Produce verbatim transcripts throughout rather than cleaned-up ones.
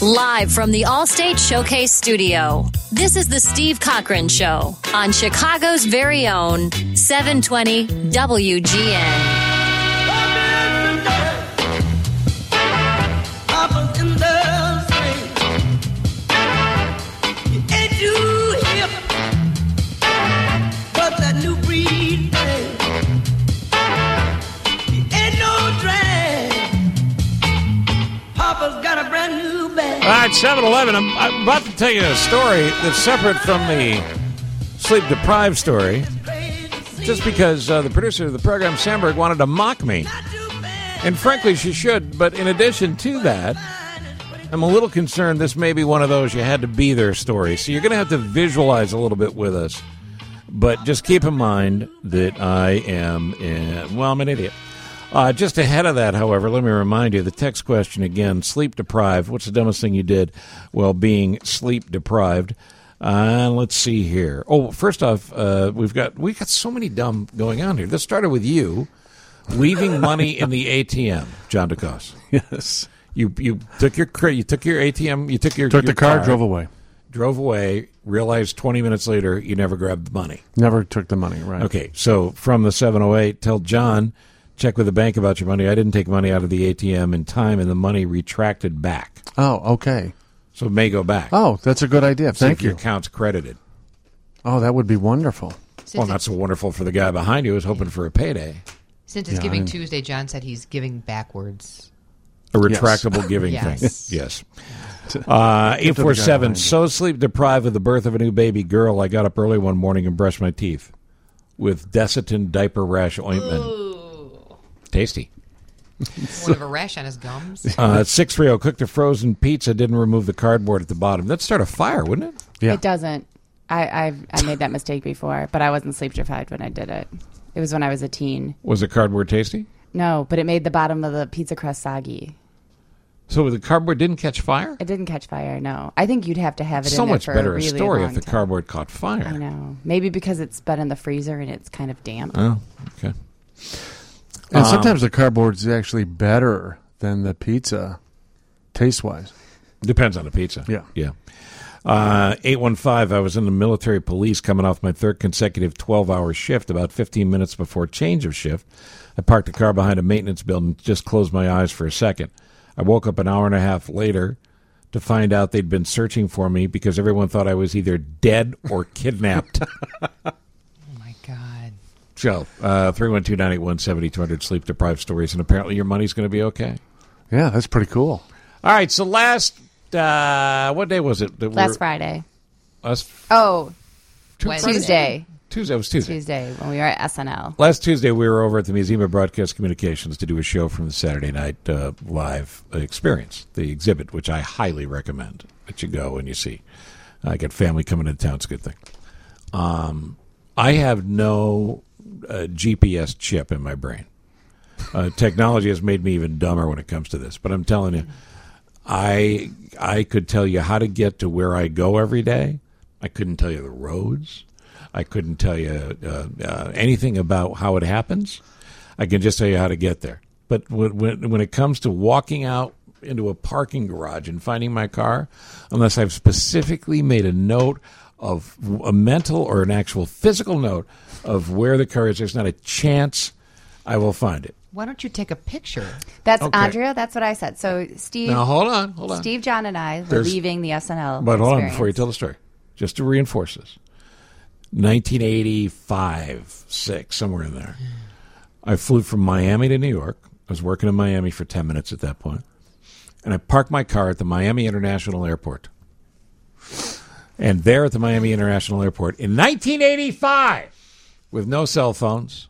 Live from the Allstate Showcase Studio, this is the Steve Cochran Show on Chicago's very own seven twenty W G N. All right, seven eleven. I'm, I'm about to tell you a story that's separate from the sleep-deprived story, just because uh, the producer of the program, Sandberg, wanted to mock me. And frankly, she should. But in addition to that, I'm a little concerned this may be one of those you had to be there stories. So you're going to have to visualize a little bit with us. But just keep in mind that I am, in, well, I'm an idiot. Uh, just ahead of that, however, let me remind you, the text question again, sleep deprived. What's the dumbest thing you did while being sleep deprived? Uh, let's see here. Oh, first off, uh, we've got we got so many dumb going on here. This started with you leaving money in the A T M, John DeCoste. Yes. You you took your you took your A T M, you took your took your the car, car, drove away. Drove away, realized twenty minutes later you never grabbed the money. Never took the money, right. Okay, so from the seven oh eight, tell John, check with the bank about your money. I didn't take money out of the A T M in time, and the money retracted back. Oh, okay. So it may go back. Oh, that's a good idea. See Thank if you. Your account's credited. Oh, that would be wonderful. Since well, not so wonderful for the guy behind you who's hoping for a payday. Since it's Yeah, Giving I- Tuesday, John said he's giving backwards. A retractable giving Yes. thing. Yes. Uh, eight four seven, behind you. so sleep deprived with the birth of a new baby girl, I got up early one morning and brushed my teeth with Desitin diaper rash ointment. Ooh. Tasty. Would have a rash on his gums. Uh, six three zero, cooked a frozen pizza, didn't remove the cardboard at the bottom. That'd start a fire, wouldn't it? Yeah. It doesn't. I I've, I made that mistake before, but I wasn't sleep deprived when I did it. It was when I was a teen. Was the cardboard tasty? No, but it made the bottom of the pizza crust soggy. So the cardboard didn't catch fire? It didn't catch fire, no. I think you'd have to have it So in there much for better a a really story long if the time. cardboard caught fire. I know. Maybe because it's been in the freezer and it's kind of damp. Oh, okay. And sometimes the cardboard's actually better than the pizza, taste-wise. Depends on the pizza. Yeah. Yeah. Uh, eight one five, I was in the military police coming off my third consecutive twelve-hour shift. About fifteen minutes before change of shift, I parked the car behind a maintenance building, just closed my eyes for a second. I woke up an hour and a half later to find out they'd been searching for me because everyone thought I was either dead or kidnapped. Oh, my God. So, uh, three one two, nine eight one, seven two zero zero, sleep-deprived stories, and apparently your money's going to be okay. Yeah, that's pretty cool. All right, so last, uh, what day was it? that we Last were- Friday. Last Oh, Wednesday. Tuesday. Tuesday. It was Tuesday. Tuesday when we were at S N L. Last Tuesday, we were over at the Museum of Broadcast Communications to do a show from the Saturday Night uh, Live experience, the exhibit, which I highly recommend that you go and you see. I got family coming into town. It's a good thing. Um, I have no uh, G P S chip in my brain. Uh, technology has made me even dumber when it comes to this. But I'm telling you, I I could tell you how to get to where I go every day. I couldn't tell you the roads. I couldn't tell you uh, uh, anything about how it happens. I can just tell you how to get there. But when, when, when it comes to walking out into a parking garage and finding my car, unless I've specifically made a note of a mental or an actual physical note of where the car is, there's not a chance I will find it. Why don't you take a picture? That's Okay. Andrea. That's what I said. So Steve, Now, hold on, hold on. Steve, John, and I were There's- leaving the S N L. But hold on experience. before you tell the story, just to reinforce this. nineteen eighty-five, six, somewhere in there. I flew from Miami to New York. I was working in Miami for ten minutes at that point. And I parked my car at the Miami International Airport. And there at the Miami International Airport in nineteen eighty-five, with no cell phones,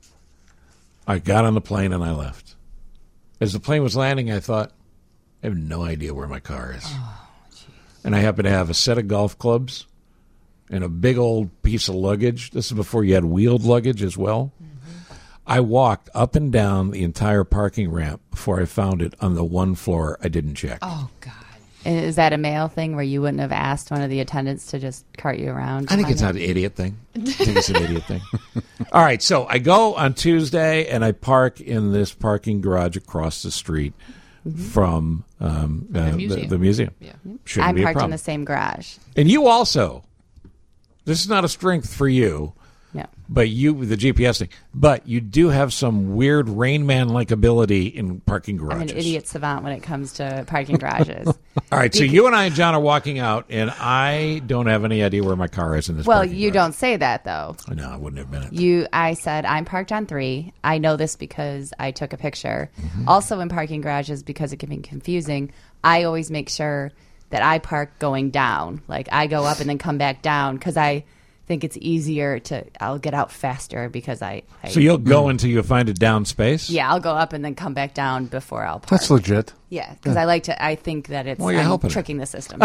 I got on the plane and I left. As the plane was landing, I thought, I have no idea where my car is. Oh, And I happen to have a set of golf clubs and a big old piece of luggage. This is before you had wheeled luggage as well. Mm-hmm. I walked up and down the entire parking ramp before I found it on the one floor I didn't check. Oh, God. And is that a male thing where you wouldn't have asked one of the attendants to just cart you around? to I think find it's it? not an idiot thing. I think it's an idiot thing. All right, so I go on Tuesday and I park in this parking garage across the street from um, uh, the, museum. the museum. Yeah. Shouldn't I'm be a parked in problem. the same garage. And you also, this is not a strength for you, No. but you, the G P S thing, but you do have some weird Rain Man-like ability in parking I'm garages. an idiot savant when it comes to parking garages. All right, so you and I and John are walking out, and I don't have any idea where my car is in this Well, parking you garage. don't say that, though. No, I wouldn't have been it. You, I said, I'm parked on three. I know this because I took a picture. Mm-hmm. Also in parking garages, because it can be confusing, I always make sure that I park going down. Like, I go up and then come back down because I think it's easier to, I'll get out faster because I. I So you'll go until you find a down space? Yeah, I'll go up and then come back down before I'll park. That's legit. Yeah, because I like to, I think that it's Well, you're I'm helping it. tricking the system.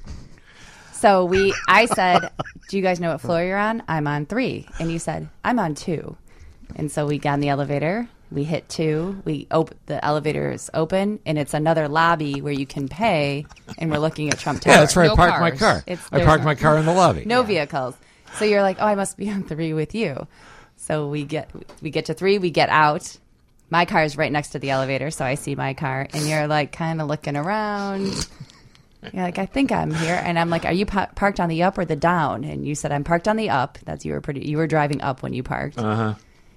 So we, I said, do you guys know what floor you're on? I'm on three. And you said, I'm on two. And so we got in the elevator. We hit two. We op- the elevator is open, and it's another lobby where you can pay. And we're looking at Trump Tower. Yeah, that's where No I parked my cars. car. It's- I there's parked no- my car in the lobby. No vehicles. So you're like, oh, I must be on three with you. So we get we get to three. We get out. My car is right next to the elevator, so I see my car, and you're like kind of looking around. You're like, I think I'm here, and I'm like, are you pa- parked on the up or the down? And you said I'm parked on the up. That's you were pretty. You were driving up when you parked. Uh huh.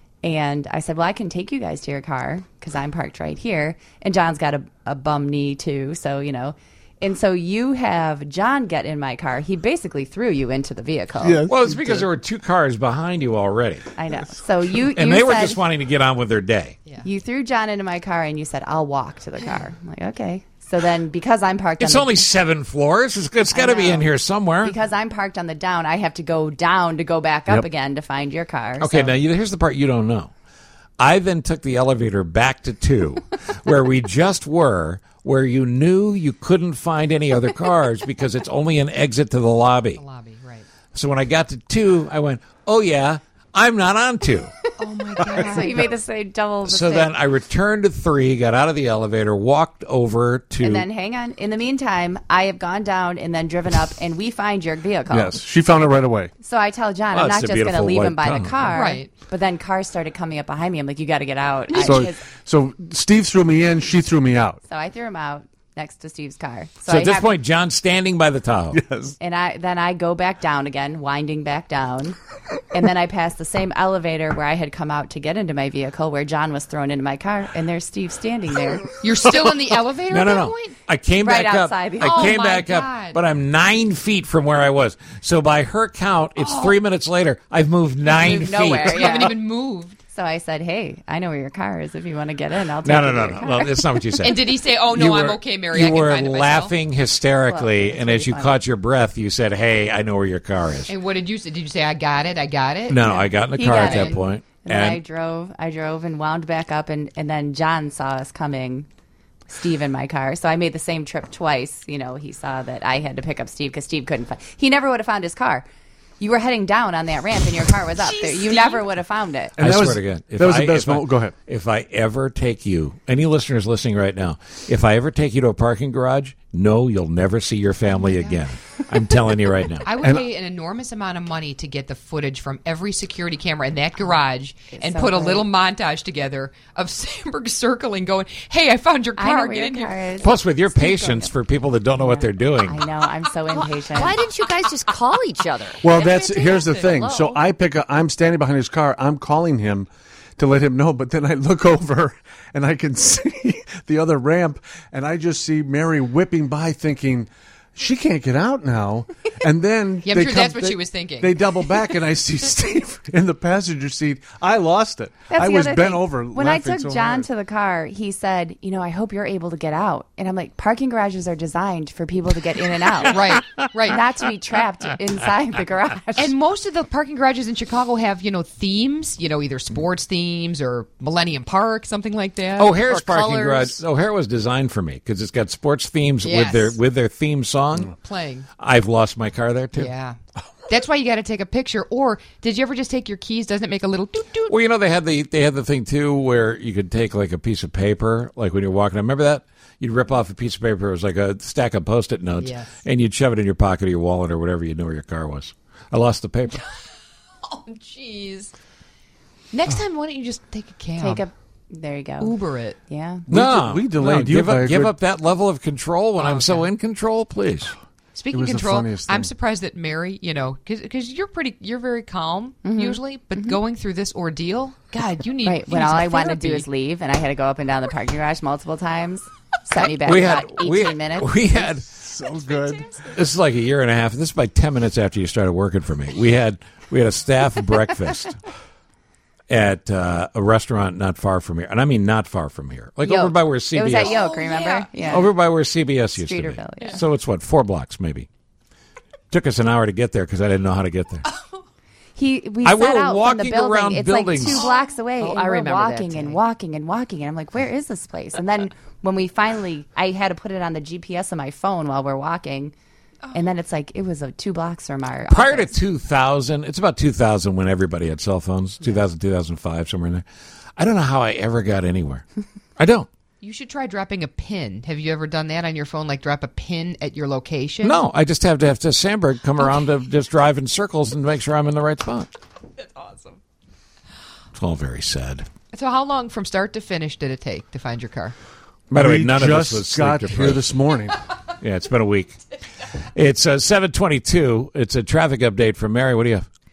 And I said, well, I can take you guys to your car because I'm parked right here. And John's got a, a bum knee too, so you know. And so you have John get in my car. He basically threw you into the vehicle. Yes. Well, it's because there were two cars behind you already. I know. So you And you they were said- just wanting to get on with their day. Yeah. You threw John into my car and you said, I'll walk to the car. I'm like, okay. So then because I'm parked It's on only the, seven floors. It's, it's got to be know. in here somewhere. because I'm parked on the down, I have to go down to go back up Yep. again to find your car. Okay, So- now you, here's the part you don't know. I then took the elevator back to two, where we just were, where you knew you couldn't find any other cars because it's only an exit to the lobby. The lobby, right. So when I got to two, I went, oh, yeah, I'm not on two. Oh, my God. So you made the same double mistake. So then I returned to three, got out of the elevator, walked over to. and then hang on. In the meantime, I have gone down and then driven up, and we find your vehicle. Yes, she found it right away. So I tell John, Well, I'm it's not a just going to beautiful leave him white by the tunnel. car. Right. But then cars started coming up behind me. I'm like, you got to get out. I- So, his- so Steve threw me in. She threw me out. so I threw him out next to Steve's car. So, so I at this have- point, John's standing by the Tahoe. Yes. And I then I go back down again, winding back down. And then I pass the same elevator where I had come out to get into my vehicle, where John was thrown into my car, and there's Steve standing there. You're still in the elevator No, at no, that no. point? I came Right back up. outside the- I Oh, came my back up, God. but I'm nine feet from where I was. So by her count, it's three minutes later. I've moved nine moved feet. nowhere, You yeah. haven't even moved. So I said, "Hey, I know where your car is. If you want to get in, I'll take No, no, you to no, your no, car." no. That's not what you said. And did he say, oh, no, You I'm were- okay, Mary, You I can were find it myself? laughing hysterically, Well, and it's as you really caught your breath, you said, "Hey, I know where your car is." And what did you say? Did you say, I got it, I got it? No, I got in the He car got at that in. point, And then I and drove. I drove and wound back up, and and then John saw us coming. Steve in my car, so I made the same trip twice. You know, he saw that I had to pick up Steve because Steve couldn't find. He never would have found his car. You were heading down on that ramp, and your car was up Jeez, there. You Steve. never would have found it. And I that swear was- to God, if that was I- the best if I- moment. Go ahead. If I ever take you, any listeners listening right now, if I ever take you to a parking garage, no, you'll never see your family again. I'm telling you right now. I would And- pay an enormous amount of money to get the footage from every security camera in that garage and so put a great. little montage together of Sandberg circling, going, hey, I found your I know car. where Get your in car here. is. Plus, with your patience for people that don't know what they're doing. I know. I'm so impatient. Why didn't you guys just call each other? Well, that's here's the fantastic. thing. Hello. So I pick up. I'm standing behind his car. I'm calling him to let him know. But then I look over and I can see the other ramp, and I just see Mary whipping by, thinking she can't get out now. And then Yeah, I'm they sure come- that's what they- she was thinking. They double back, and I see Steve in the passenger seat. I lost it. That's I the was other bent thing. over. When I laughing took so John hard. to the car, he said, "You know, I hope you're able to get out." And I'm like, "Parking garages are designed for people to get in and out, Right, right. not to be trapped inside the garage." And most of the parking garages in Chicago have, you know, themes, you know, either sports themes or Millennium Park, something like that. O'Hare's or parking colors garage. O'Hare was designed for me because it's got sports themes with Yes. their with their theme song. playing. I've lost my car there too. Yeah. That's why you got to take a picture. Or did you ever just take your keys? Doesn't it make a little doot doot? Well, you know they had the they had the thing too where you could take like a piece of paper, like when you're walking. I remember that you'd rip off a piece of paper. It was like a stack of Post-it notes, Yes. and you'd shove it in your pocket or your wallet or whatever. You knew where your car was. I lost the paper. Oh, jeez. Next time, why don't you just take a cab? Take a There you go. Uber it. Yeah. No, we delayed no, you give by up, a give good- up that level of control when Oh, I'm so okay. in control, please. Speaking It was of the control, funniest I'm thing. surprised that Mary, you know, because you're pretty, you're very calm usually, but going through this ordeal, God, you need Right. you When need all some I wanted to do therapy. is leave, and I had to go up and down the parking garage multiple times. Set me back We about had eighteen we, minutes. we had So good. this is like a year and a half. This is like ten minutes after you started working for me. We had we had a staff breakfast at uh, a restaurant not far from here, and I mean not far from here, like Yoke. over by where C B S. It was at Yoke, Oh, remember? yeah. Yeah. Over by where C B S used to be. Streeterville, yeah. So it's what, four blocks maybe. Took us an hour to get there because I didn't know how to get there. He we I- set we were out from the walking building. around It's buildings. like two blocks away, Oh, and I we're remember that walking day. and walking and walking. And I'm like, "Where is this place?" And then when we finally, I had to put it on the G P S on my phone while we're walking, and then it's like it was uh, two blocks from our Prior to office. two thousand, it's about two thousand when everybody had cell phones, two thousand, two thousand five, somewhere in there. I don't know how I ever got anywhere. I don't. You should try dropping a pin. Have you ever done that on your phone? Like drop a pin at your location? No, I just have to have to Sandberg come around to just drive in circles and make sure I'm in the right spot. That's awesome. It's all very sad. So how long from start to finish did it take to find your car? By the way, we none of us just was sleep got here deprived. this morning. Yeah, it's been a week. It's uh, seven twenty-two. It's a traffic update from Mary. What do you have?